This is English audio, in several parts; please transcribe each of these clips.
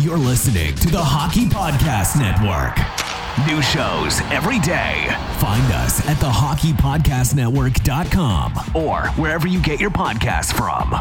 You're listening to the Hockey Podcast Network. New shows every day. Find us at thehockeypodcastnetwork.com or wherever you get your podcasts from.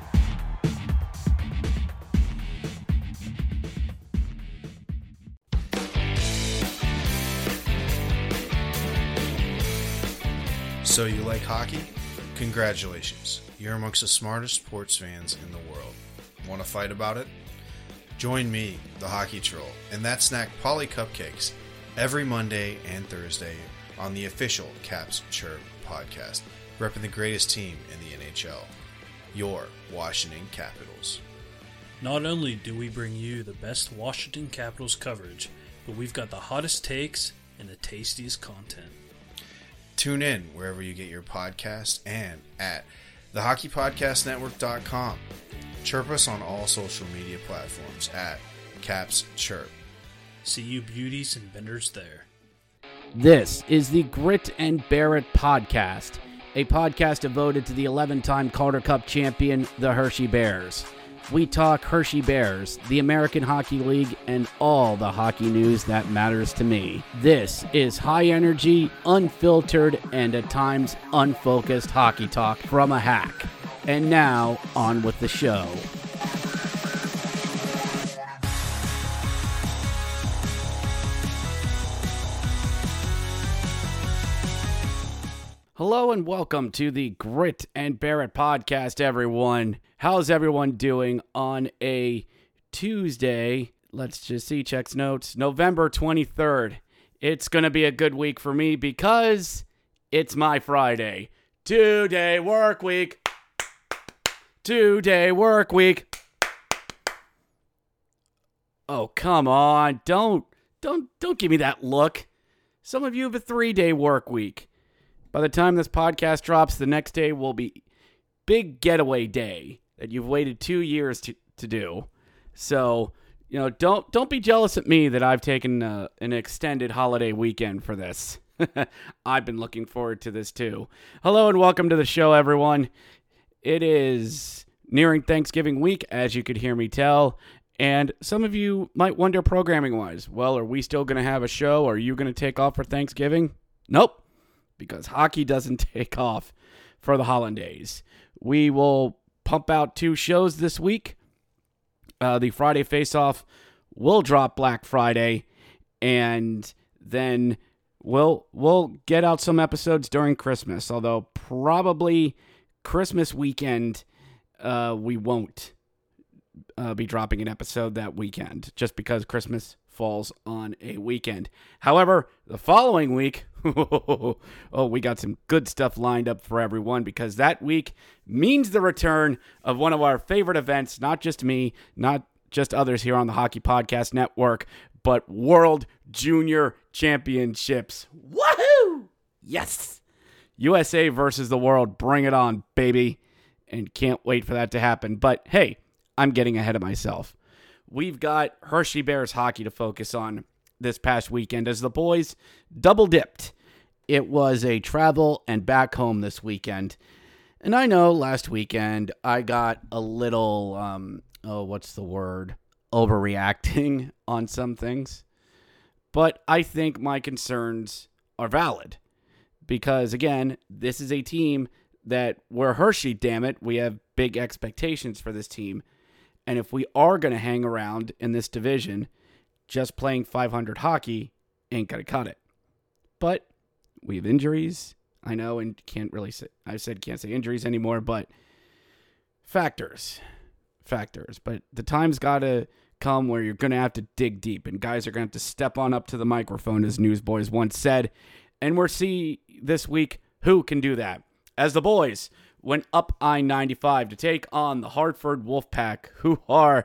So you like hockey? Congratulations. You're amongst the smartest sports fans in the world. Want to fight about it? Join me, the Hockey Troll, and that snack Polly Cupcakes every Monday and Thursday on the official Caps Chirp podcast, repping the greatest team in the NHL, your Washington Capitals. Not only do we bring you the best Washington Capitals coverage, but we've got the hottest takes and the tastiest content. Tune in wherever you get your podcast and at thehockeypodcastnetwork.com. Chirp us on all social media platforms at Caps Chirp. See you beauties and benders there. This is the Grit and Bear It podcast, a podcast devoted to the 11-time Calder Cup champion, the Hershey Bears. We talk Hershey Bears, the American Hockey League, and all the hockey news that matters to me. This is high energy, unfiltered, and at times unfocused hockey talk from a hack. And now, on with the show. Hello and welcome to the Grit and Bear It podcast, everyone. How's everyone doing on a Tuesday? Let's just see, checks notes. November 23rd. It's going to be a good week for me because it's my Friday. 2-day work week. 2-day work week. Oh, come on. Don't give me that look. Some of you have a 3-day work week. By the time this podcast drops, the next day will be big getaway day that you've waited 2 years to do. So, don't be jealous at me that I've taken an extended holiday weekend for this. I've been looking forward to this too. Hello and welcome to the show, everyone. It is nearing Thanksgiving week, as you could hear me tell, and some of you might wonder programming-wise, well, are we still going to have a show? Are you going to take off for Thanksgiving? Nope, because hockey doesn't take off for the holidays. We will pump out 2 shows this week. The Friday Face-Off will drop Black Friday, and then we'll get out some episodes during Christmas, although probably Christmas weekend, we won't be dropping an episode that weekend, just because Christmas falls on a weekend. However, the following week, we got some good stuff lined up for everyone, because that week means the return of one of our favorite events, not just me, not just others here on the Hockey Podcast Network, but World Junior Championships. Woohoo! Yes! USA versus the world. Bring it on, baby. And can't wait for that to happen. But hey, I'm getting ahead of myself. We've got Hershey Bears hockey to focus on this past weekend as the boys double dipped. It was a travel and back home this weekend. And I know last weekend I got a little, overreacting on some things. But I think my concerns are valid. Because, again, this is a team that we're Hershey, damn it. We have big expectations for this team. And if we are going to hang around in this division, just playing 500 hockey ain't going to cut it. But we have injuries, I know, and can't say injuries anymore, but factors. But the time's got to come where you're going to have to dig deep, and guys are going to have to step on up to the microphone, as Newsboys once said. And we'll see this week who can do that. As the boys went up I-95 to take on the Hartford Wolfpack, who are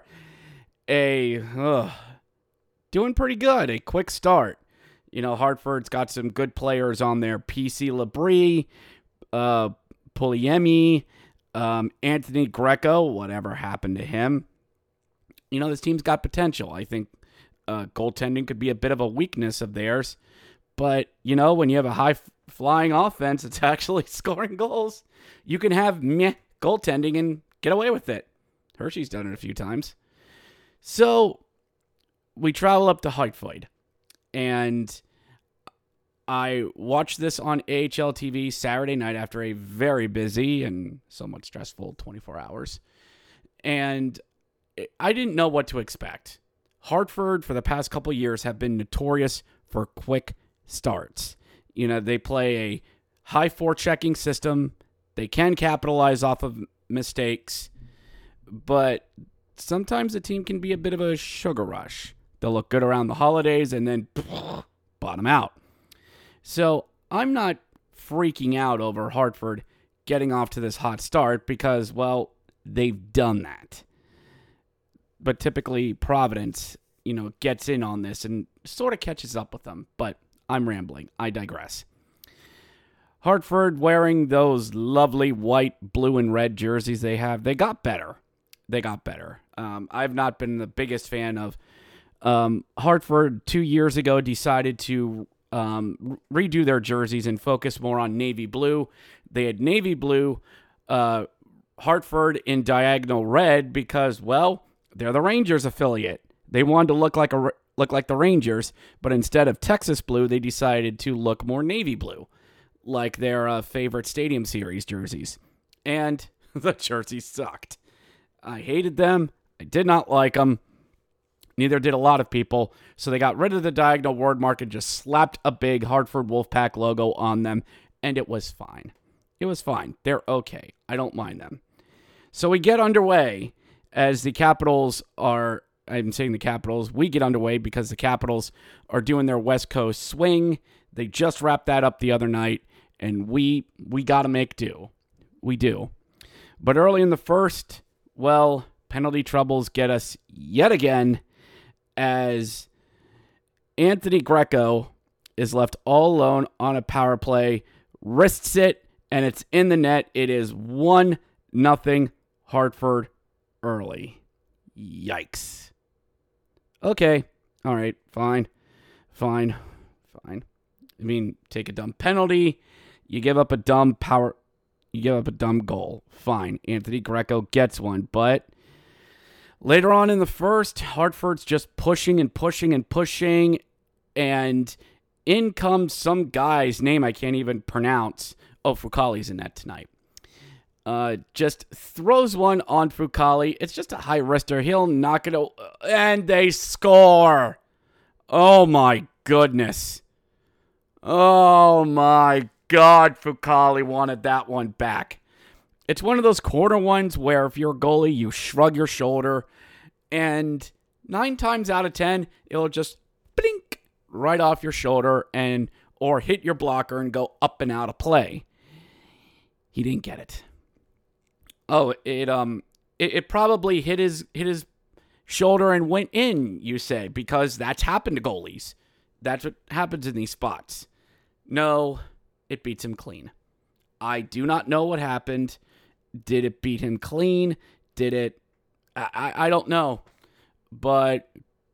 doing pretty good. A quick start. Hartford's got some good players on there. PC Labrie, Pugliemi, Anthony Greco, whatever happened to him. This team's got potential. I think goaltending could be a bit of a weakness of theirs. But, when you have a high-flying offense that's actually scoring goals, you can have meh goaltending and get away with it. Hershey's done it a few times. So, we travel up to Hartford, and I watched this on AHL TV Saturday night after a very busy and somewhat stressful 24 hours. And I didn't know what to expect. Hartford, for the past couple years, have been notorious for quick starts. They play a high forechecking system. They can capitalize off of mistakes, but sometimes the team can be a bit of a sugar rush. They'll look good around the holidays and then bottom out. So I'm not freaking out over Hartford getting off to this hot start because, well, they've done that. But typically Providence, gets in on this and sort of catches up with them. But I'm rambling. I digress. Hartford, wearing those lovely white, blue, and red jerseys they have, they got better. I've not been the biggest fan of Hartford. 2 years ago decided to redo their jerseys and focus more on navy blue. They had navy blue, Hartford in diagonal red because, well, they're the Rangers affiliate. They wanted to look like the Rangers, but instead of Texas blue, they decided to look more navy blue, like their favorite Stadium Series jerseys. And the jerseys sucked. I hated them. I did not like them. Neither did a lot of people. So they got rid of the diagonal word mark and just slapped a big Hartford Wolfpack logo on them, and it was fine. They're okay. I don't mind them. So we get underway as the Capitals are, I'm saying the Capitals, we get underway because the Capitals are doing their West Coast swing. They just wrapped that up the other night, and we got to make do. We do. But early in the first, well, penalty troubles get us yet again as Anthony Greco is left all alone on a power play, wrists it, and it's in the net. It is 1-0 Hartford early. Yikes. Okay. All right. Fine. I mean, take a dumb penalty. You give up a dumb goal. Fine. Anthony Greco gets one. But later on in the first, Hartford's just pushing. And in comes some guy's name I can't even pronounce. Oh, Fucale's in that tonight. Just throws one on Fucale. It's just a high wrister. He'll knock it out, and they score. Oh my goodness. Oh my God, Fucale wanted that one back. It's one of those corner ones where if you're a goalie, you shrug your shoulder, and 9 times out of 10, it'll just blink right off your shoulder or hit your blocker and go up and out of play. He didn't get it. Oh, it probably hit his shoulder and went in, you say, because that's happened to goalies. That's what happens in these spots. No, it beats him clean. I do not know what happened. Did it beat him clean? Did it? I don't know. But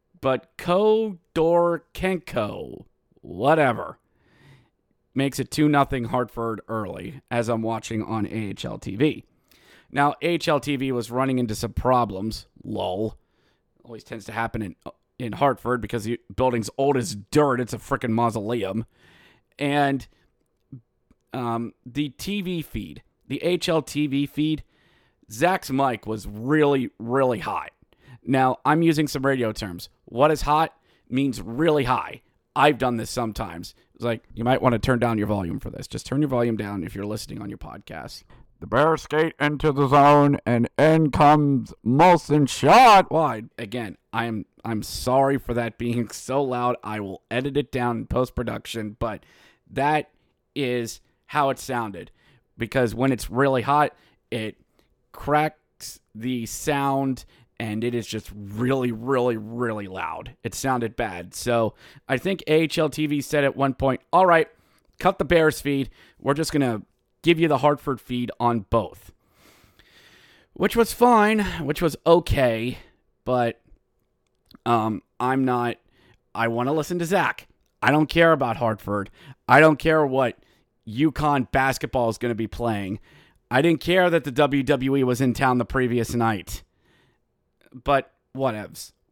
Kodorkenko, whatever, makes it 2-0 Hartford early as I'm watching on AHL TV. Now, AHL TV was running into some problems. Lol. Always tends to happen in Hartford because the building's old as dirt. It's a freaking mausoleum. And the TV feed, the AHL TV feed, Zach's mic was really, really hot. Now, I'm using some radio terms. What is hot means really high. I've done this sometimes. It's like, you might want to turn down your volume for this. Just turn your volume down if you're listening on your podcast. The Bears skate into the zone, and in comes Molson shot wide. Again, I'm sorry for that being so loud. I will edit it down in post-production, but that is how it sounded. Because when it's really hot, it cracks the sound, and it is just really, really, really loud. It sounded bad. So I think AHL TV said at one point, all right, cut the Bears feed. We're just going to give you the Hartford feed on both. Which was fine, which was okay, but I want to listen to Zach. I don't care about Hartford. I don't care what UConn basketball is going to be playing. I didn't care that the WWE was in town the previous night. But whatevs.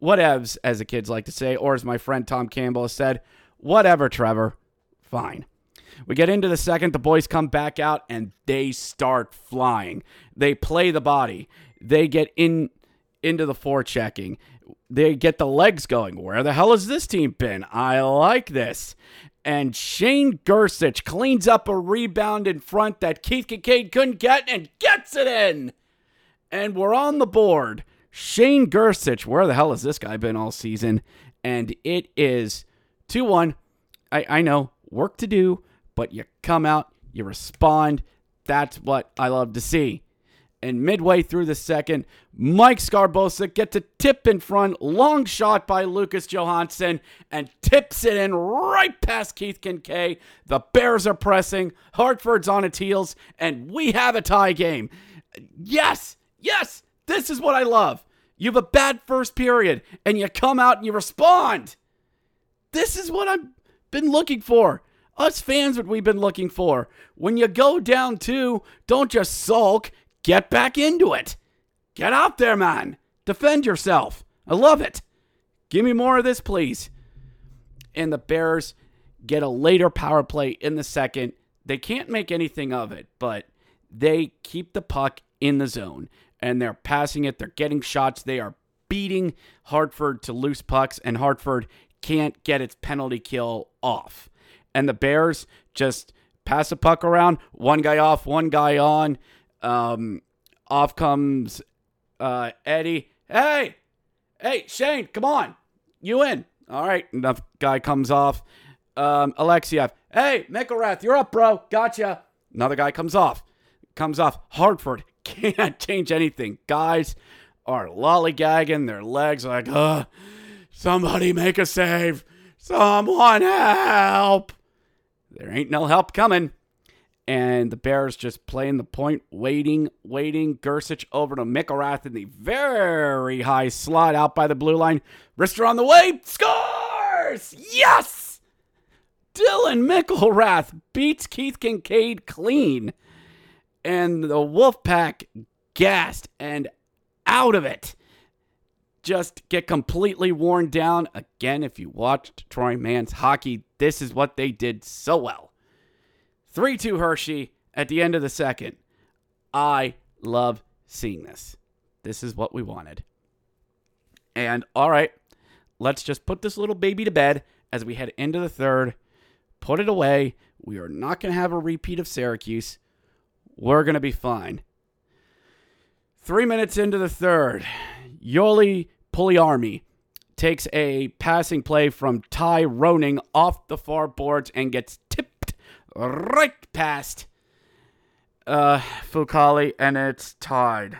whatevs, as the kids like to say, or as my friend Tom Campbell has said, whatever, Trevor. Fine. We get into the second, the boys come back out, and they start flying. They play the body. They get into the forechecking. They get the legs going. Where the hell has this team been? I like this. And Shane Gersich cleans up a rebound in front that Keith Kincaid couldn't get and gets it in. And we're on the board. Shane Gersich, where the hell has this guy been all season? And it is 2-1. I know, work to do, but you come out, you respond. That's what I love to see. And midway through the second, Mike Scarbosa gets a tip in front, long shot by Lucas Johansson, and tips it in right past Keith Kincaid. The Bears are pressing, Hartford's on its heels, and we have a tie game. Yes, this is what I love. You have a bad first period, and you come out and you respond. This is what I've been looking for. Us fans, what we've been looking for. When you go down 2, don't just sulk. Get back into it. Get out there, man. Defend yourself. I love it. Give me more of this, please. And the Bears get a later power play in the second. They can't make anything of it, but they keep the puck in the zone. And they're passing it. They're getting shots. They are beating Hartford to loose pucks, and Hartford can't get its penalty kill off. And the Bears just pass the puck around. One guy off, one guy on. Off comes Eddie. Hey, Shane, come on. You in. All right. Enough guy comes off. Alexiev. Hey, Mikkelrath, you're up, bro. Gotcha. Another guy comes off. Hartford can't change anything. Guys are lollygagging their legs like, somebody make a save. Someone help. There ain't no help coming. And the Bears just playing the point, waiting. Gersich over to Mikkelrath in the very high slot out by the blue line. Wrister on the way. Scores! Yes! Dylan Mikkelrath beats Keith Kincaid clean. And the Wolfpack gassed and out of it. Just get completely worn down. Again, if you watched Troy Mann's hockey, this is what they did so well. 3-2 Hershey at the end of the second. I love seeing this. This is what we wanted. And all right, let's just put this little baby to bed as we head into the third. Put it away. We are not going to have a repeat of Syracuse. We're going to be fine. 3 minutes into the third, Yoli Puliarmi takes a passing play from Ty Roning off the far boards and gets tipped right past Fucali, and it's tied.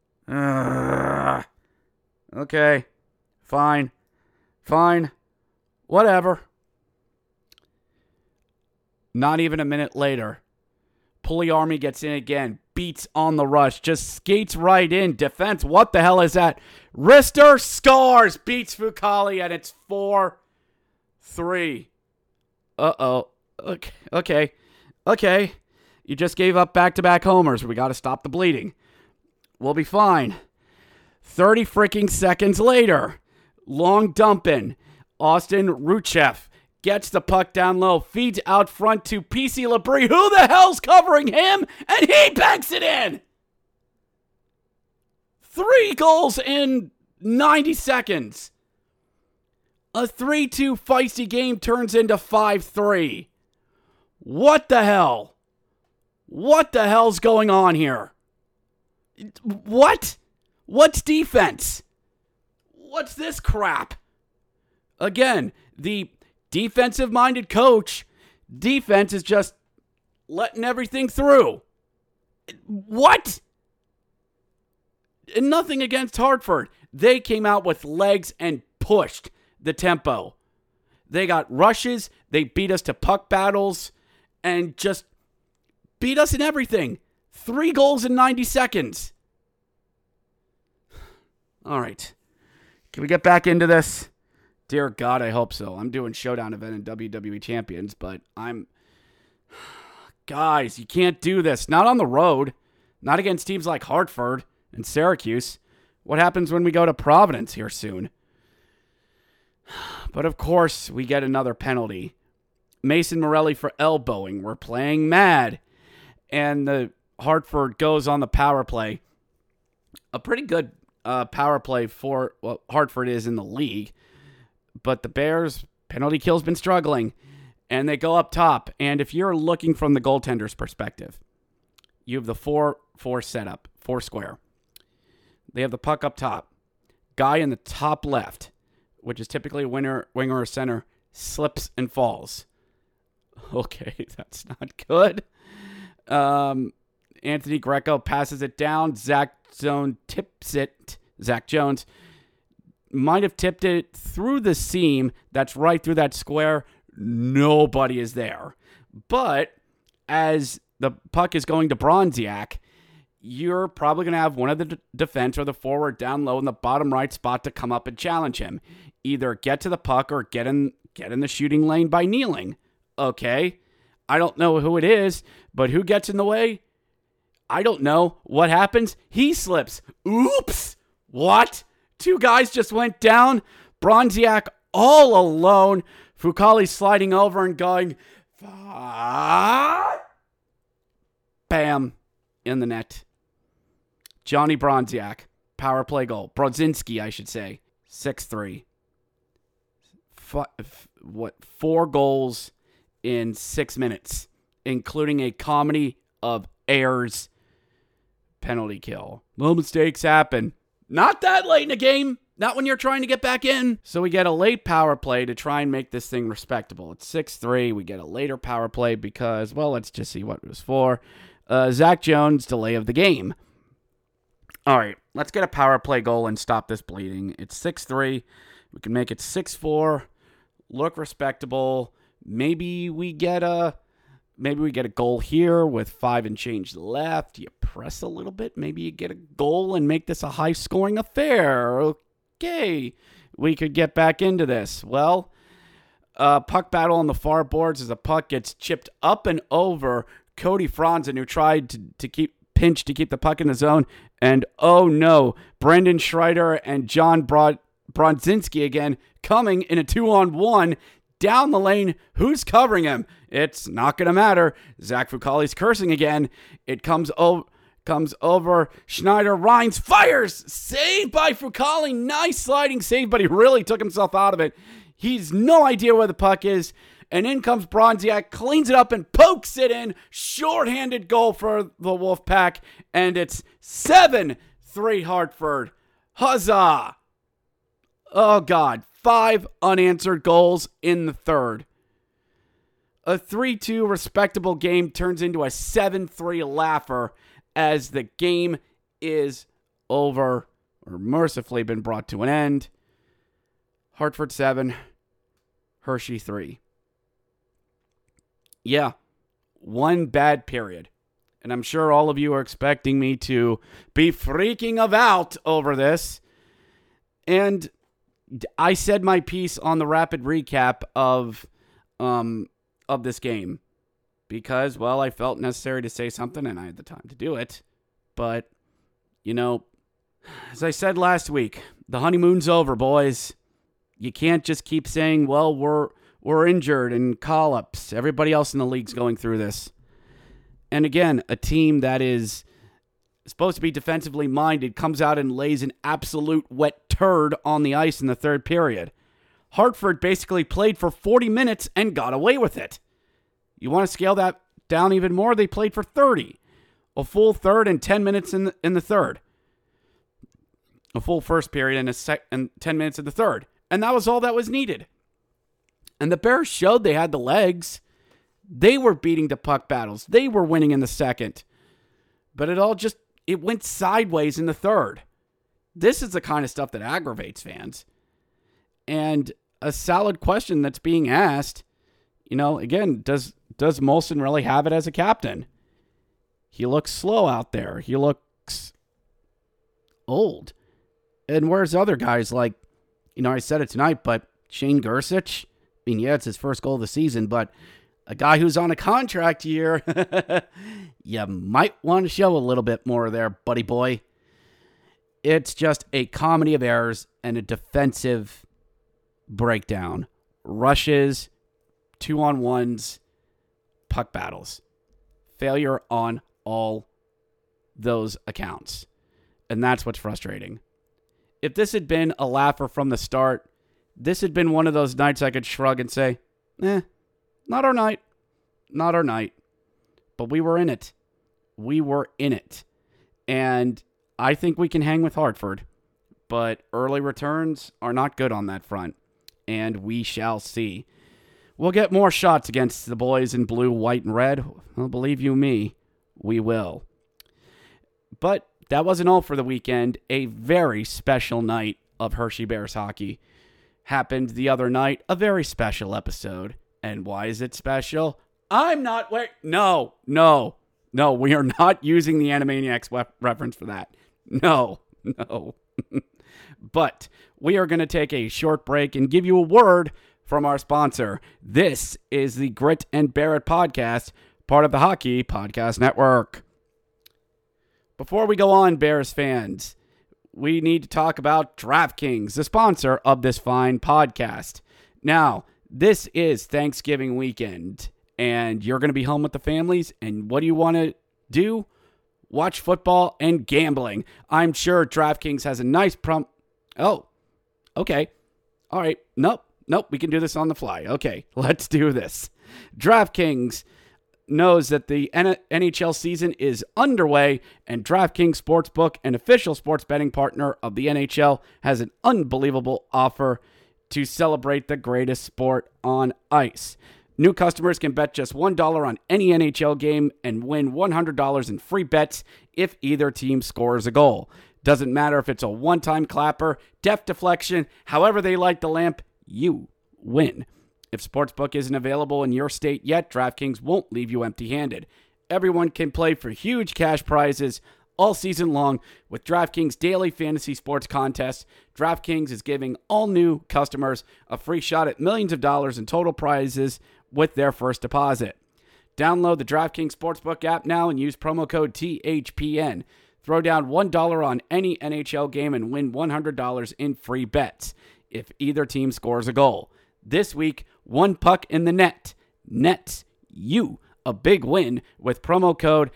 Okay, fine, whatever. Not even a minute later, Puliarmi gets in again, beats on the rush, just skates right in. Defense, what the hell is that? Wrister scores, beats Fucali, and it's 4-3. Uh-oh. Okay. You just gave up back-to-back homers. We got to stop the bleeding. We'll be fine. 30 freaking seconds later, long dumping. Austin Ruchev gets the puck down low, feeds out front to PC Labrie. Who the hell's covering him? And he banks it in! 3 goals in 90 seconds. A 3-2 feisty game turns into 5-3. What the hell? What the hell's going on here? What? What's defense? What's this crap? Again, the defensive-minded coach, defense is just letting everything through. What? And nothing against Hartford. They came out with legs and pushed the tempo. They got rushes. They beat us to puck battles and just beat us in everything. 3 goals in 90 seconds. All right. Can we get back into this? Dear God, I hope so. I'm doing Showdown event in WWE Champions, but Guys, you can't do this. Not on the road. Not against teams like Hartford and Syracuse. What happens when we go to Providence here soon? But of course, we get another penalty. Mason Morelli for elbowing. We're playing mad. And the Hartford goes on the power play. A pretty good power play for what Hartford is in the league. But the Bears' penalty kill's been struggling. And they go up top. And if you're looking from the goaltender's perspective, you have the 4-4 setup, 4 square. They have the puck up top. Guy in the top left, which is typically a winger or center, slips and falls. Okay, that's not good. Anthony Greco passes it down. Zach Jones tips it. Zach Jones might have tipped it through the seam. That's right through that square. Nobody is there. But as the puck is going to Bronziak, you're probably going to have one of the defense or the forward down low in the bottom right spot to come up and challenge him. Either get to the puck or get in the shooting lane by kneeling. Okay, I don't know who it is, but who gets in the way? I don't know. What happens? He slips. Oops! What? 2 guys just went down. Bronziak all alone. Fucale sliding over and going, bam, in the net. Johnny Bronziak, power play goal. Brodzinski, I should say. 6-3. 4 goals in 6 minutes, including a comedy of errors. Penalty kill. Well, mistakes happen. Not that late in the game. Not when you're trying to get back in. So we get a late power play to try and make this thing respectable. It's 6-3. We get a later power play because, well, let's just see what it was for. Zach Jones, delay of the game. All right, let's get a power play goal and stop this bleeding. It's 6-3. We can make it 6-4. Look respectable. Maybe we get a goal here with 5 and change left. You press a little bit. Maybe you get a goal and make this a high-scoring affair. Okay, we could get back into this. Well, puck battle on the far boards as the puck gets chipped up and over Cody Franzen, who tried to keep the puck in the zone. And oh no, Brendan Schreider and John Brodzinski again coming in a 2-on-1 down the lane. Who's covering him? It's not going to matter. Zach Fucale's cursing again. It comes over. Schneider, Rhines fires. Saved by Fucale. Nice sliding save, but he really took himself out of it. He's no idea where the puck is. And in comes Bronziak, cleans it up and pokes it in. Shorthanded goal for the Wolfpack. And it's 7-3 Hartford. Huzzah! Oh, God. 5 unanswered goals in the third. A 3-2 respectable game turns into a 7-3 laugher as the game is over, or mercifully been brought to an end. Hartford 7, Hershey 3. Yeah, 1 bad period. And I'm sure all of you are expecting me to be freaking about over this. And I said my piece on the rapid recap of this game because, well, I felt necessary to say something and I had the time to do it. But, as I said last week, the honeymoon's over, boys. You can't just keep saying, well, we're injured and call-ups. Everybody else in the league's going through this. And again, a team that is supposed to be defensively minded comes out and lays an absolute wet turd on the ice in the third period. Hartford basically played for 40 minutes and got away with it. You want to scale that down even more? They played for 30. A full third and 10 minutes in the third. A full first period and 10 minutes in the third. And that was all that was needed. And the Bears showed they had the legs. They were beating the puck battles. They were winning in the second. But it went sideways in the third. This is the kind of stuff that aggravates fans. And a solid question that's being asked, again, does Molson really have it as a captain? He looks slow out there. He looks old. And where's other guys like, I said it tonight, but Shane Gersich? I mean, yeah, it's his first goal of the season, but a guy who's on a contract year, you might want to show a little bit more there, buddy boy. It's just a comedy of errors and a defensive breakdown. Rushes, 2-on-1s, puck battles. Failure on all those accounts. And that's what's frustrating. If this had been a laugher from the start, this had been one of those nights I could shrug and say, not our night. Not our night. But we were in it. We were in it. And I think we can hang with Hartford. But early returns are not good on that front. And we shall see. We'll get more shots against the boys in blue, white, and red. Well, believe you me, we will. But that wasn't all for the weekend. A very special night of Hershey Bears hockey happened the other night. A very special episode. And why is it special? No, we are not using the Animaniacs reference for that. No. But we are going to take a short break and give you a word from our sponsor. This is the Grit and Bear It podcast, part of the Hockey Podcast Network. Before we go on, Bears fans, we need to talk about DraftKings, the sponsor of this fine podcast. Now, this is Thanksgiving weekend, and you're going to be home with the families, and what do you want to do? Watch football and gambling. I'm sure DraftKings has a nice Oh, okay. All right. Nope. We can do this on the fly. Okay, let's do this. DraftKings knows that the NHL season is underway, and DraftKings Sportsbook, an official sports betting partner of the NHL, has an unbelievable offer to celebrate the greatest sport on ice. New customers can bet just $1 on any NHL game and win $100 in free bets if either team scores a goal. Doesn't matter if it's a one-time clapper, deft deflection, however they light the lamp, you win. If Sportsbook isn't available in your state yet, DraftKings won't leave you empty-handed. Everyone can play for huge cash prizes all season long with DraftKings Daily Fantasy Sports Contest. DraftKings is giving all new customers a free shot at millions of dollars in total prizes with their first deposit. Download the DraftKings Sportsbook app now and use promo code THPN. Throw down $1 on any NHL game and win $100 in free bets if either team scores a goal. This week, one puck in the net nets you a big win with promo code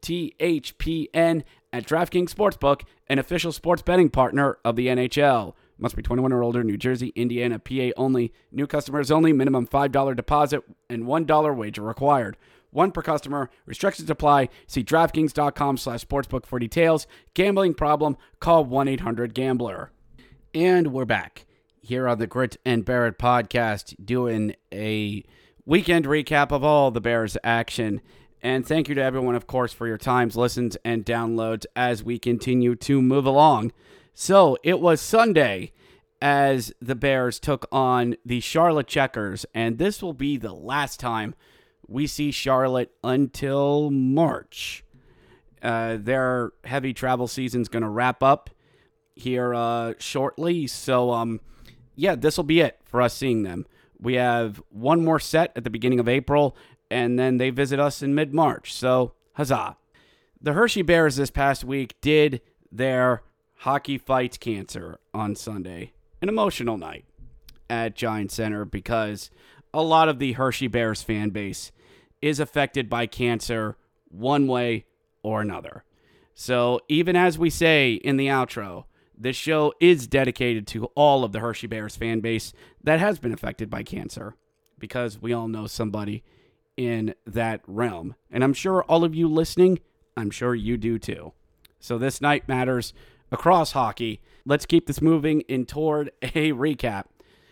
THPN at DraftKings Sportsbook, an official sports betting partner of the NHL. Must be 21 or older, New Jersey, Indiana, PA only. New customers only. Minimum $5 deposit and $1 wager required. One per customer. Restrictions apply. See DraftKings.com/sportsbook for details. Gambling problem? Call 1-800-GAMBLER. And we're back here on the Grit and Bear It podcast doing a weekend recap of all the Bears action. And thank you to everyone, of course, for your times, listens, and downloads as we continue to move along. So it was Sunday as the Bears took on the Charlotte Checkers, and this will be the last time we see Charlotte until March. Their heavy travel season's going to wrap up here shortly, so this will be it for us seeing them. We have one more set at the beginning of April, and then they visit us in mid-March, so huzzah. The Hershey Bears this past week did their Hockey Fights Cancer on Sunday, an emotional night at Giants Center because a lot of the Hershey Bears fan base is affected by cancer one way or another. So even as we say in the outro, this show is dedicated to all of the Hershey Bears fan base that has been affected by cancer because we all know somebody in that realm. And I'm sure all of you listening, I'm sure you do too. So this night matters across hockey. Let's keep this moving in toward a recap.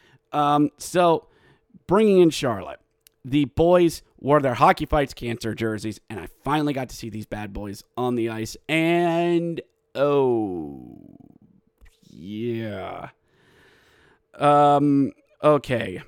So bringing in Charlotte, the boys wore their Hockey Fights Cancer jerseys, and I finally got to see these bad boys on the ice. And yeah. Okay.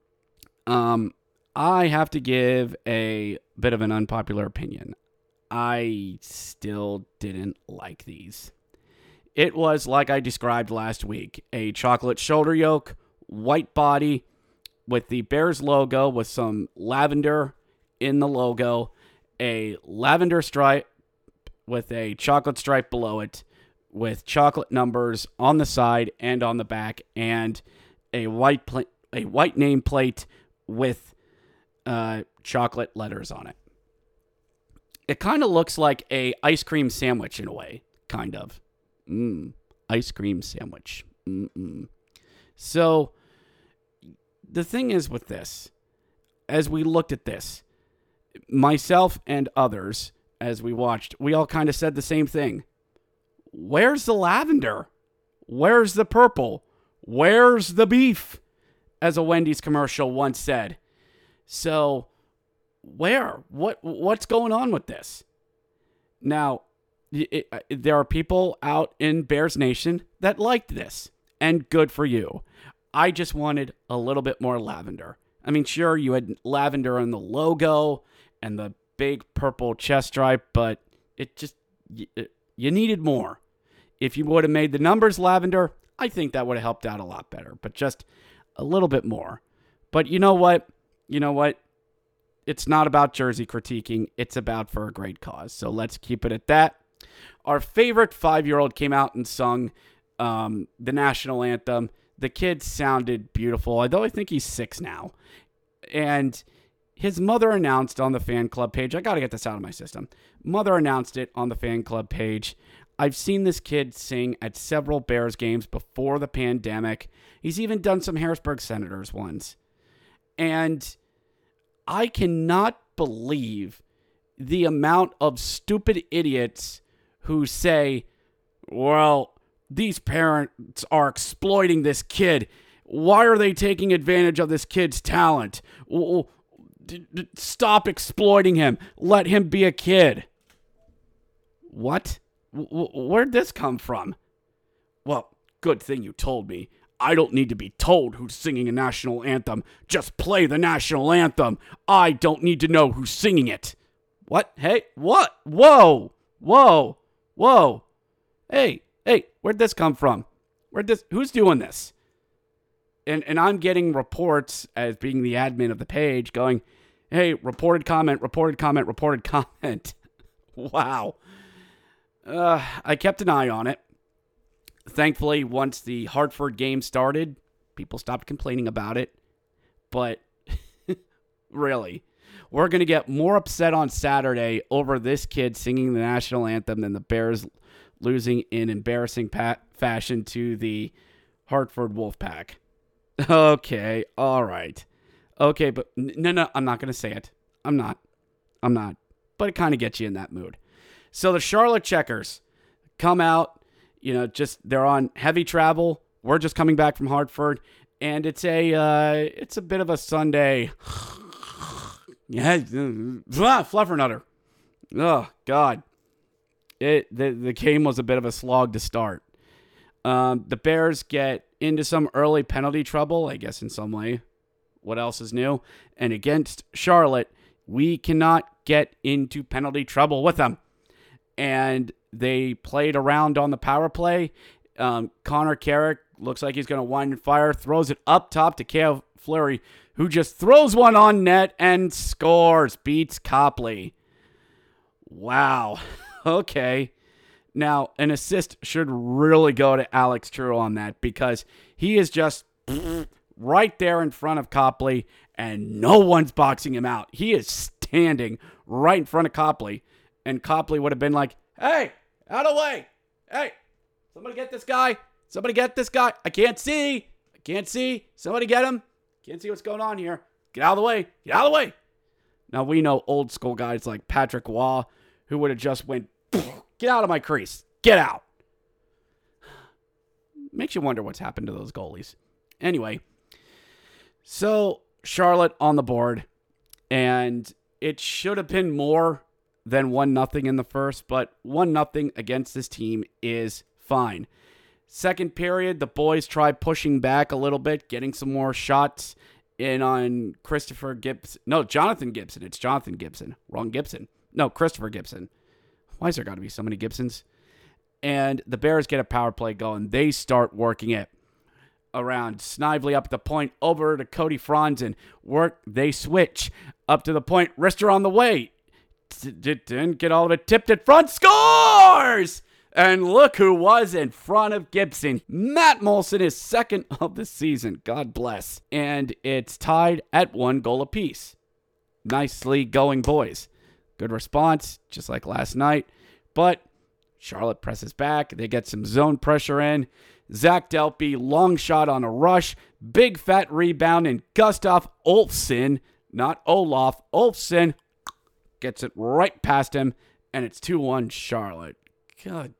I have to give a bit of an unpopular opinion. I still didn't like these. It was like I described last week, a chocolate shoulder yoke, white body with the Bears logo with some lavender in the logo, a lavender stripe with a chocolate stripe below it, with chocolate numbers on the side and on the back, and a white nameplate with chocolate letters on it. It kind of looks like a ice cream sandwich in a way, kind of. Ice cream sandwich. So the thing is with this, as we looked at this, myself and others, as we watched, we all kind of said the same thing. Where's the lavender? Where's the purple? Where's the beef? As a Wendy's commercial once said. So, what's going on with this? Now, there are people out in Bears Nation that liked this, and good for you. I just wanted a little bit more lavender. I mean, sure, you had lavender in the logo and the big purple chest stripe, but you needed more. If you would have made the numbers lavender, I think that would have helped out a lot better, but just a little bit more. But you know what? It's not about jersey critiquing. It's about for a great cause. So let's keep it at that. Our favorite 5-year-old came out and sung the national anthem. The kid sounded beautiful, although I think he's 6 now. And his mother announced on the fan club page, I got to get this out of my system. Mother announced it on the fan club page. I've seen this kid sing at several Bears games before the pandemic. He's even done some Harrisburg Senators ones. And I cannot believe the amount of stupid idiots who say, well, these parents are exploiting this kid. Why are they taking advantage of this kid's talent? Stop exploiting him. Let him be a kid. What? Where'd this come from? Well, good thing you told me. I don't need to be told who's singing a national anthem. Just play the national anthem. I don't need to know who's singing it. What? Hey, what? Whoa. Hey, where'd this come from? Who's doing this? And I'm getting reports as being the admin of the page going, hey, reported comment. Wow. I kept an eye on it. Thankfully, once the Hartford game started, people stopped complaining about it. But really, we're going to get more upset on Saturday over this kid singing the national anthem than the Bears losing in embarrassing fashion to the Hartford Wolfpack. Okay, all right. Okay, but no, I'm not going to say it. I'm not. But it kind of gets you in that mood. So the Charlotte Checkers come out. They're on heavy travel. We're just coming back from Hartford, and it's a bit of a Sunday. Yeah, fluffernutter. Oh God, the game was a bit of a slog to start. The Bears get into some early penalty trouble, I guess in some way. What else is new? And against Charlotte, we cannot get into penalty trouble with them. And they played around on the power play. Connor Carrick looks like he's going to wind and fire, throws it up top to Cale Fleury, who just throws one on net and scores, beats Copley. Wow. Okay. Now, an assist should really go to Alex True on that because he is just right there in front of Copley and no one's boxing him out. He is standing right in front of Copley. And Copley would have been like, hey, out of the way. Hey, somebody get this guy. I can't see. Somebody get him. Can't see what's going on here. Get out of the way. Now, we know old school guys like Patrick Waugh who would have just went, get out of my crease. Get out. Makes you wonder what's happened to those goalies. Anyway, so Charlotte on the board. And it should have been more than 1-0 in the first, but 1-0 against this team is fine. Second period, the boys try pushing back a little bit, getting some more shots in on Jonathan Gibson. It's Jonathan Gibson. Wrong Gibson. No, Christopher Gibson. Why has there got to be so many Gibsons? And the Bears get a power play going. They start working it around Snively up at the point, over to Cody Franzen. They switch up to the point. Rister on the way. Didn't get all of it. Tipped it front. Scores! And look who was in front of Gibson. Matt Moulson is second of the season. God bless. And it's tied at 1 goal apiece. Nicely going, boys. Good response, just like last night. But Charlotte presses back. They get some zone pressure in. Zach Delpy, long shot on a rush. Big fat rebound, and Gustav Olofsson, not Olaf, Olofsson, gets it right past him, and it's 2-1 Charlotte. God.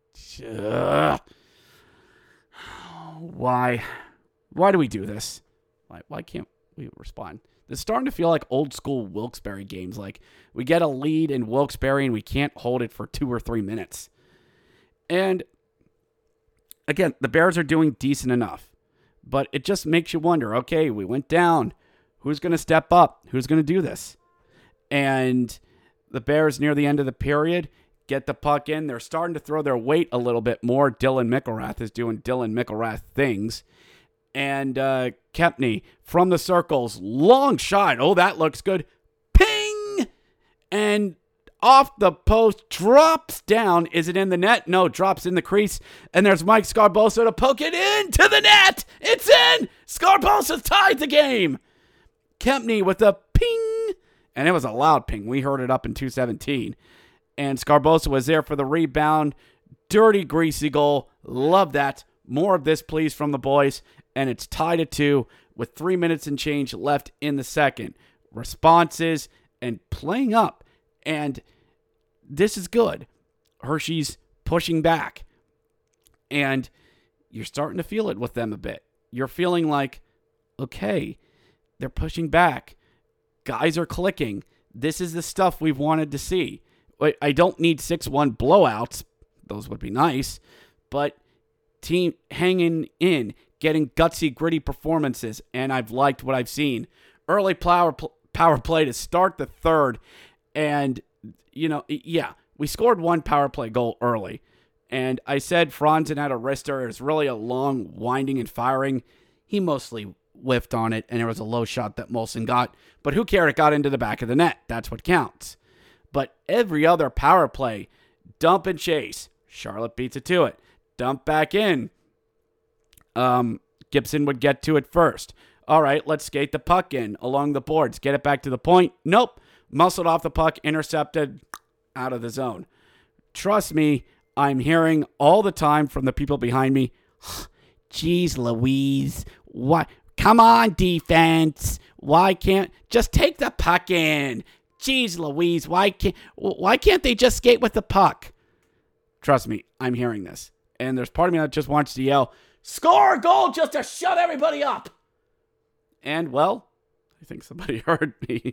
Why do we do this? Why can't we respond? It's starting to feel like old school Wilkes-Barre games. Like we get a lead in Wilkes-Barre and we can't hold it for 2 or 3 minutes. And again, the Bears are doing decent enough, but it just makes you wonder, okay, we went down. Who's going to step up? Who's going to do this? And the Bears near the end of the period get the puck in. They're starting to throw their weight a little bit more. Dylan McElrath is doing Dylan McElrath things. And Kempney from the circles, long shot. Oh, that looks good. Ping! And off the post, drops down. Is it in the net? No, drops in the crease. And there's Mike Scarbosa to poke it into the net. It's in! Scarbosa's tied the game. Kempney with a ping. And it was a loud ping. We heard it up in 217. And Scarbosa was there for the rebound. Dirty, greasy goal. Love that. More of this, please, from the boys. And it's tied at 2 with 3 minutes and change left in the second. Responses and playing up. And this is good. Hershey's pushing back. And you're starting to feel it with them a bit. You're feeling like, okay, they're pushing back. Guys are clicking. This is the stuff we've wanted to see. I don't need 6-1 blowouts. Those would be nice. But team hanging in, getting gutsy, gritty performances, and I've liked what I've seen. Early power play to start the third, and, we scored 1 power play goal early. And I said Franzen had a wrister. It was really a long winding and firing. He mostly whiffed on it, and there was a low shot that Moulson got. But who cared? It got into the back of the net. That's what counts. But every other power play, dump and chase. Charlotte beats it to it. Dump back in. Gibson would get to it first. All right, let's skate the puck in along the boards. Get it back to the point. Nope. Muscled off the puck, intercepted, out of the zone. Trust me, I'm hearing all the time from the people behind me, geez Louise, what? Come on, defense. Why can't just take the puck in? Geez Louise, why can't they just skate with the puck? Trust me, I'm hearing this. And there's part of me that just wants to yell, score a goal just to shut everybody up. And, well, I think somebody heard me.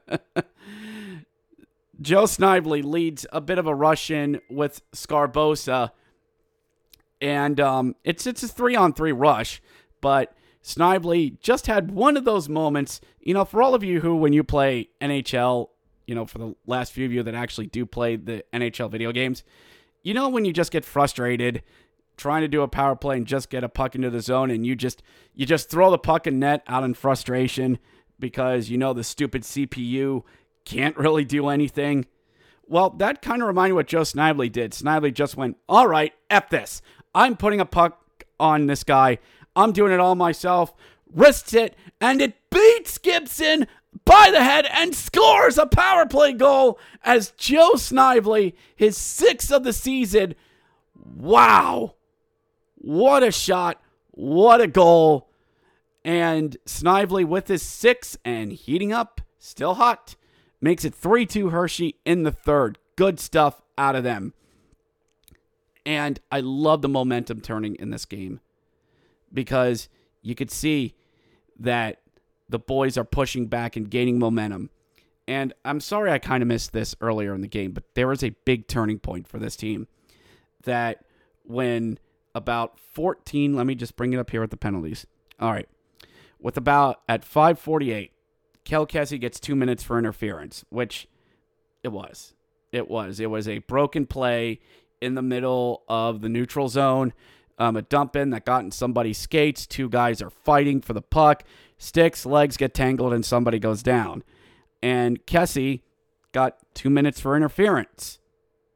Joe Snively leads a bit of a rush in with Scarbosa. And it's a 3-on-3 rush. But Snively just had one of those moments. For all of you who, when you play NHL, for the last few of you that actually do play the NHL video games, when you just get frustrated trying to do a power play and just get a puck into the zone and you just throw the puck in net out in frustration because the stupid CPU can't really do anything. Well, that kind of reminded me what Joe Snively did. Snively just went, all right, F this. I'm putting a puck on this guy. I'm doing it all myself. Risks it, and it beats Gibson by the head and scores a power play goal as Joe Snively, his 6th of the season. Wow. What a shot. What a goal. And Snively with his 6th and heating up, still hot, makes it 3-2 Hershey in the third. Good stuff out of them. And I love the momentum turning in this game because you could see that the boys are pushing back and gaining momentum. And I'm sorry I kind of missed this earlier in the game, but there was a big turning point for this team that when about 14, let me just bring it up here with the penalties. All right. With about at 5:48, Kel Kessie gets 2 minutes for interference, which it was. It was a broken play in the middle of the neutral zone. A dump in that got in somebody's skates. 2 guys are fighting for the puck. Sticks, legs get tangled, and somebody goes down. And Kessie got 2 minutes for interference.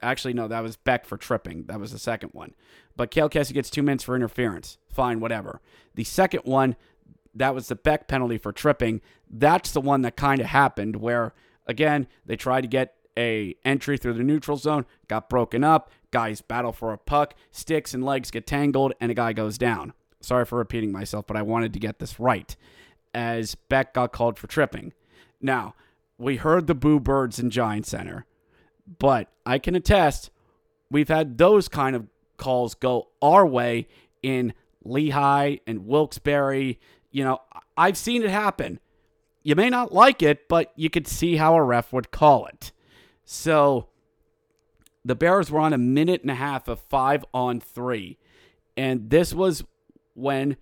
Actually, no, that was Beck for tripping. That was the second one. But Cale Kessie gets 2 minutes for interference. Fine, whatever. The second one, that was the Beck penalty for tripping. That's the one that kind of happened where, again, they tried to get a entry through the neutral zone, got broken up, guys battle for a puck, sticks and legs get tangled, and a guy goes down. Sorry for repeating myself, but I wanted to get this right, as Beck got called for tripping. Now, we heard the boo birds in Giant Center, but I can attest we've had those kind of calls go our way in Lehigh and Wilkes-Barre. I've seen it happen. You may not like it, but you could see how a ref would call it. So the Bears were on a minute and a half of 5-on-3. And this was when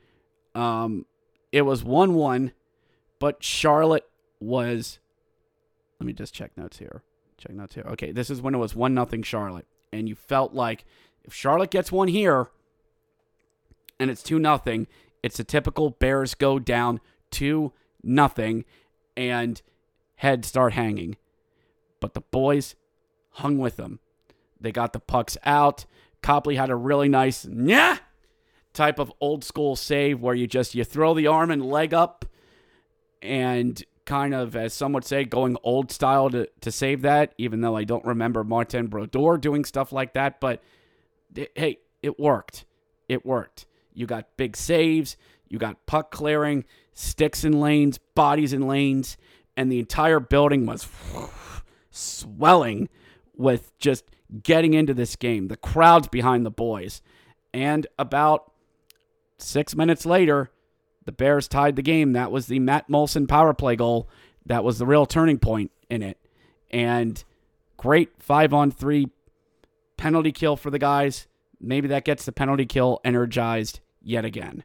it was 1-1, but Charlotte was... Let me just check notes here. Okay, this is when it was 1-0 Charlotte. And you felt like if Charlotte gets one here and it's 2-0, it's a typical Bears go down 2-0 and heads start hanging. But the boys hung with them. They got the pucks out. Copley had a really nice type of old school save where you throw the arm and leg up and kind of, as some would say, going old style to save that, even though I don't remember Martin Brodeur doing stuff like that. But hey, it worked. It worked. You got big saves. You got puck clearing, sticks in lanes, bodies in lanes, and the entire building was swelling with just getting into this game. The crowd's behind the boys. And about 6 minutes later, the Bears tied the game. That was the Matt Molson power play goal. That was the real turning point in it. And great 5-on-3 penalty kill for the guys. Maybe that gets the penalty kill energized yet again.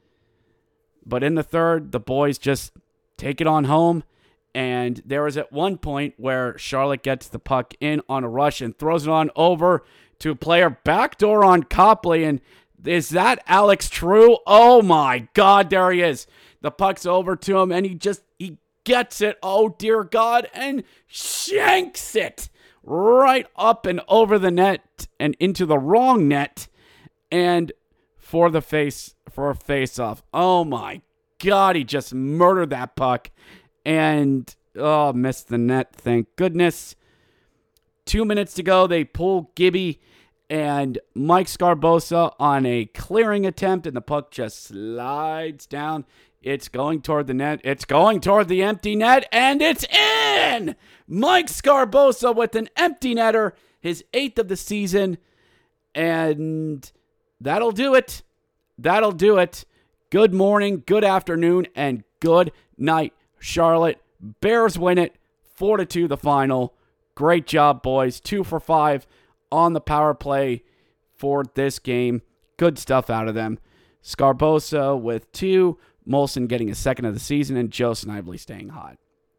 But in the third, the boys just take it on home. And there was at one point where Charlotte gets the puck in on a rush and throws it on over to a player, backdoor on Copley. And is that Alex True? Oh my God, there he is. The puck's over to him and he gets it. Oh dear God, and shanks it right up and over the net and into the wrong net and for a face-off. Oh my God, he just murdered that puck. And, missed the net, thank goodness. 2 minutes to go, they pull Gibby and Mike Scarbosa on a clearing attempt, and the puck just slides down. It's going toward the net. It's going toward the empty net, and it's in! Mike Scarbosa with an empty netter, his 8th of the season, and that'll do it. That'll do it. Good morning, good afternoon, and good night, Charlotte. Bears win it 4-2 the final. Great job, boys. 2 for 5 on the power play for this game. Good stuff out of them. Scarbosa with 2, Molson getting a 2nd of the season, and Joe Snively staying hot.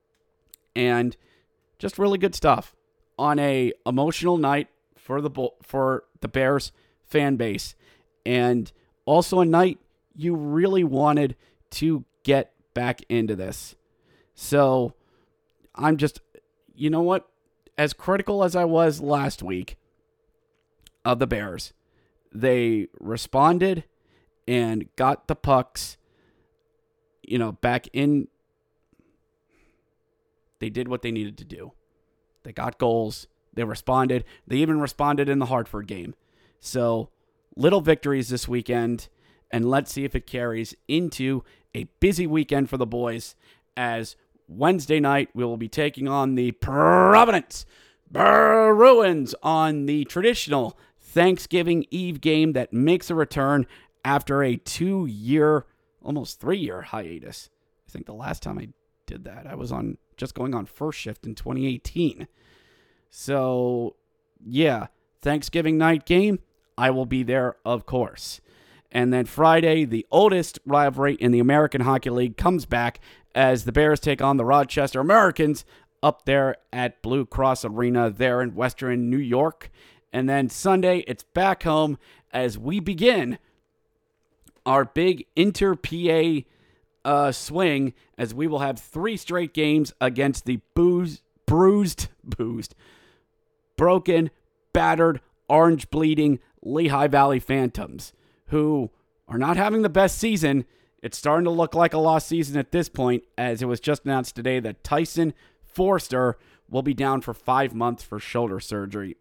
And just really good stuff on a emotional night for the Bears fan base. And also a night you really wanted to get back into this. So I'm just, you know what? As critical as I was last week of the Bears, they responded and got the pucks, back in. They did what they needed to do. They got goals. They responded. They even responded in the Hartford game. So little victories this weekend, and let's see if it carries into a busy weekend for the boys, as Wednesday night we will be taking on the Providence Bruins on the traditional Thanksgiving Eve game that makes a return after a 2-year, almost 3-year hiatus. I think the last time I did that, I was going on first shift in 2018. So, yeah, Thanksgiving night game, I will be there, of course. And then Friday, the oldest rivalry in the American Hockey League comes back as the Bears take on the Rochester Americans up there at Blue Cross Arena there in Western New York. And then Sunday, it's back home as we begin our big inter-PA swing, as we will have 3 straight games against the broken, battered, orange-bleeding Lehigh Valley Phantoms, who are not having the best season. It's starting to look like a lost season at this point, as it was just announced today that Tyson Forster will be down for 5 months for shoulder surgery.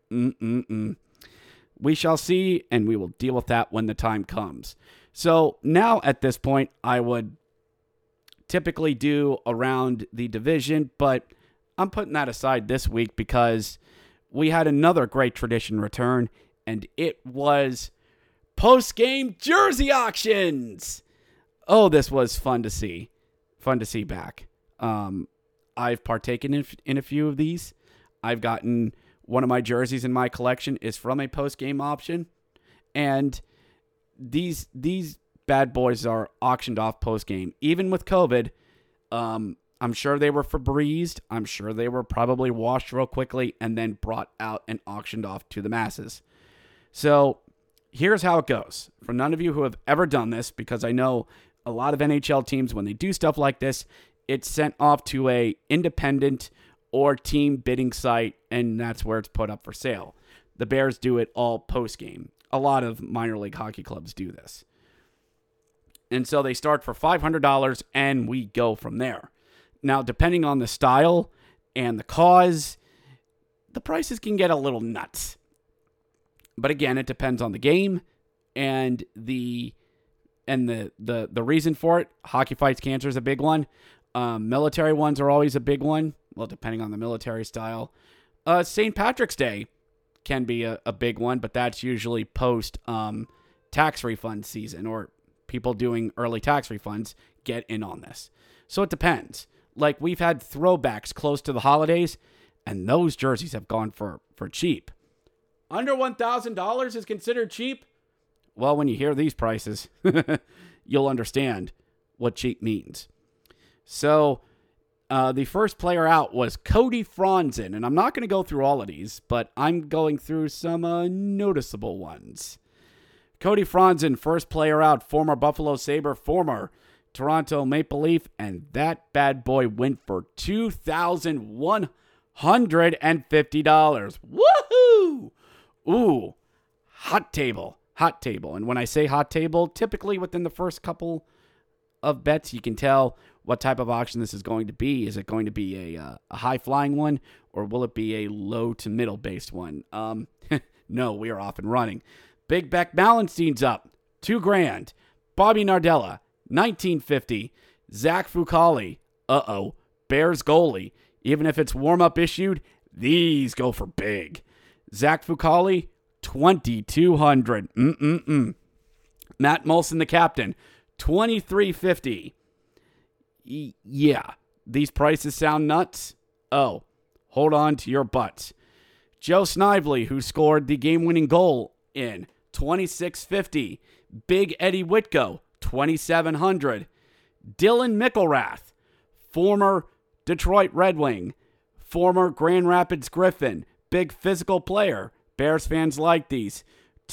We shall see, and we will deal with that when the time comes. So now at this point, I would typically do around the division, but I'm putting that aside this week because we had another great tradition return, and it was post-game jersey auctions. Oh, this was fun to see. Fun to see back. I've partaken in a few of these. I've gotten one of my jerseys in my collection is from a post-game auction, and these bad boys are auctioned off post-game. Even with COVID, I'm sure they were Febrezed. I'm sure they were probably washed real quickly and then brought out and auctioned off to the masses. So here's how it goes. For none of you who have ever done this, because I know a lot of NHL teams, when they do stuff like this, it's sent off to a independent or team bidding site, and that's where it's put up for sale. The Bears do it all post-game. A lot of minor league hockey clubs do this. And so they start for $500, and we go from there. Now, depending on the style and the cause, the prices can get a little nuts. But again, it depends on the game and the reason for it. Hockey Fights Cancer is a big one. Military ones are always a big one. Well, depending on the military style. St. Patrick's Day can be a big one, but that's usually post tax refund season, or people doing early tax refunds get in on this. So it depends. Like, we've had throwbacks close to the holidays, and those jerseys have gone for cheap. Under $1,000 is considered cheap? Well, when you hear these prices, you'll understand what cheap means. So the first player out was Cody Franzen, and I'm not going to go through all of these, but I'm going through some noticeable ones. Cody Franzen, first player out, former Buffalo Sabre, former Toronto Maple Leaf, and that bad boy went for $2,150. Woohoo! Ooh, hot table. And when I say hot table, typically within the first couple of bets, you can tell what type of auction this is going to be. Is it going to be a high-flying one, or will it be a low to middle-based one? No, we are off and running. Big Beck Malenstein's up, $2,000. Bobby Nardella, $1,950. Zach Fucale, Bears goalie. Even if it's warm-up issued, these go for big. Zach Fucale, $2,200. Matt Molson, the captain, $2,350. Yeah, these prices sound nuts. Oh, hold on to your butts. Joe Snively, who scored the game-winning goal in $2,650. Big Eddie Whitko, $2,700. Dylan McElrath, former Detroit Red Wing, former Grand Rapids Griffin, big physical player. Bears fans like these.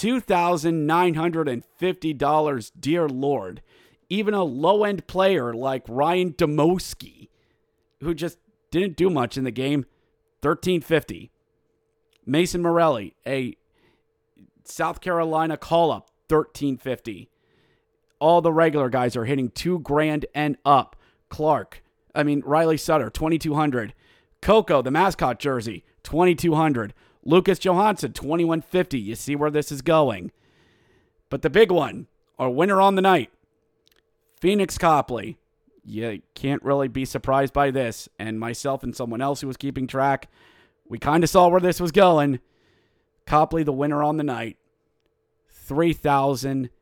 $2,950, dear Lord. Even a low-end player like Ryan Demoski, who just didn't do much in the game, $1,350. Mason Morelli, a South Carolina call-up, $1,350. All the regular guys are hitting $2,000 and up. Riley Sutter, $2,200. Coco, the mascot jersey, $2,200. Lucas Johansson, $2,150. You see where this is going. But the big one, our winner on the night, Phoenix Copley. You can't really be surprised by this. And myself and someone else who was keeping track, we kind of saw where this was going. Copley, the winner on the night, $3,050.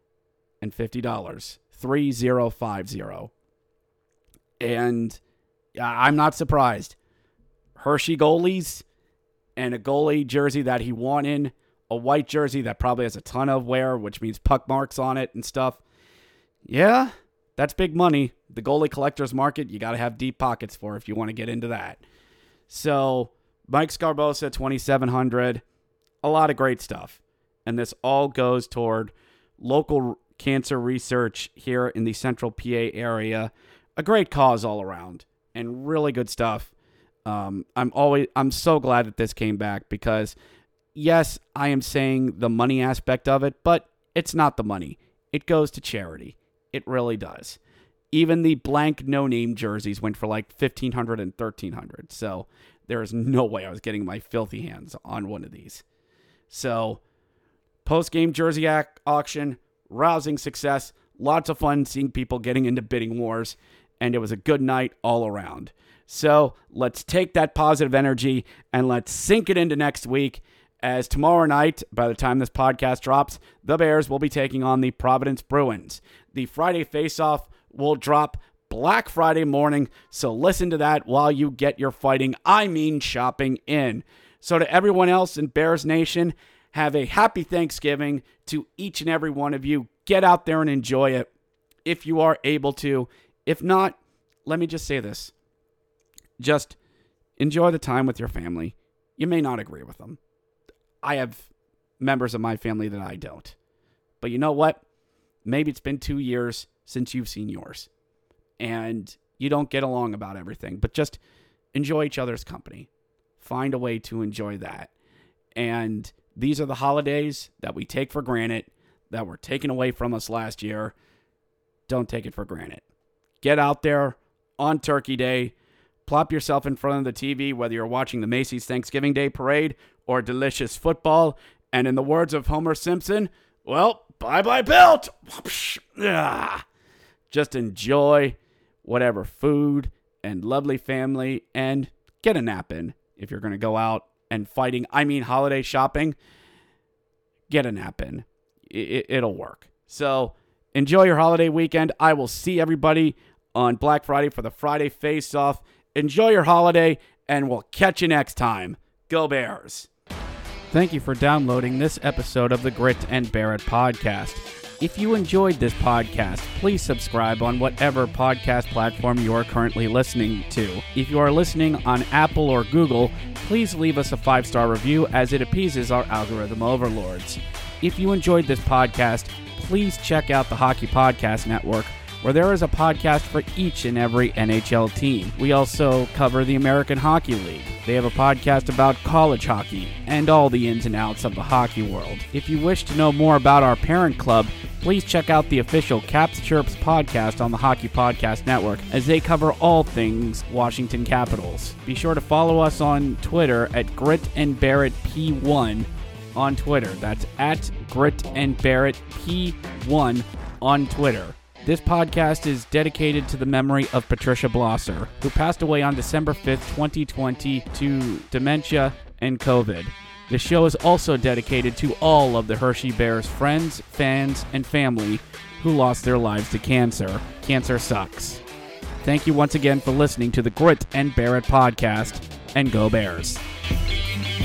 $3,050. And I'm not surprised. Hershey goalies and a goalie jersey that he won in, a white jersey that probably has a ton of wear, which means puck marks on it and stuff. Yeah, that's big money. The goalie collector's market, you got to have deep pockets for if you want to get into that. So, Mike Scarbosa, $2,700. A lot of great stuff. And this all goes toward local cancer research here in the central PA area. A great cause all around and really good stuff. I'm so glad that this came back because yes, I am saying the money aspect of it, but it's not the money. It goes to charity. It really does. Even the blank no-name jerseys went for like $1,500 and $1,300. So there is no way I was getting my filthy hands on one of these. So post-game jersey auction, rousing success, lots of fun seeing people getting into bidding wars, and it was a good night all around. So let's take that positive energy and let's sink it into next week, as tomorrow night, by the time this podcast drops, the Bears will be taking on the Providence Bruins. The Friday face-off will drop Black Friday morning, so listen to that while you get your shopping in. So to everyone else in Bears Nation, have a happy Thanksgiving to each and every one of you. Get out there and enjoy it if you are able to. If not, let me just say this. Just enjoy the time with your family. You may not agree with them. I have members of my family that I don't. But you know what? Maybe it's been 2 years since you've seen yours. And you don't get along about everything. But just enjoy each other's company. Find a way to enjoy that. And these are the holidays that we take for granted, that were taken away from us last year. Don't take it for granted. Get out there on Turkey Day. Plop yourself in front of the TV, whether you're watching the Macy's Thanksgiving Day Parade or delicious football. And in the words of Homer Simpson, well, bye-bye Belt. Just enjoy whatever food and lovely family and get a nap in. If you're going to go out and holiday shopping, get a nap in. It'll work. So enjoy your holiday weekend. I will see everybody on Black Friday for the Friday face-off. Enjoy your holiday, and we'll catch you next time. Go Bears. Thank you for downloading this episode of the Grit and Barrett podcast. If you enjoyed this podcast, please subscribe on whatever podcast platform you are currently listening to. If you are listening on Apple or Google, please leave us a 5-star review, as it appeases our algorithm overlords. If you enjoyed this podcast, please check out the Hockey Podcast Network, where there is a podcast for each and every NHL team. We also cover the American Hockey League. They have a podcast about college hockey and all the ins and outs of the hockey world. If you wish to know more about our parent club, please check out the official Caps Chirps podcast on the Hockey Podcast Network, as they cover all things Washington Capitals. Be sure to follow us on Twitter at Grit and Barrett P1 on Twitter. That's at Grit and Barrett P1 on Twitter. This podcast is dedicated to the memory of Patricia Blosser, who passed away on December 5th, 2020 to dementia and COVID. The show is also dedicated to all of the Hershey Bears friends, fans, and family who lost their lives to cancer. Cancer sucks. Thank you once again for listening to the Grit and Barrett podcast, and go Bears.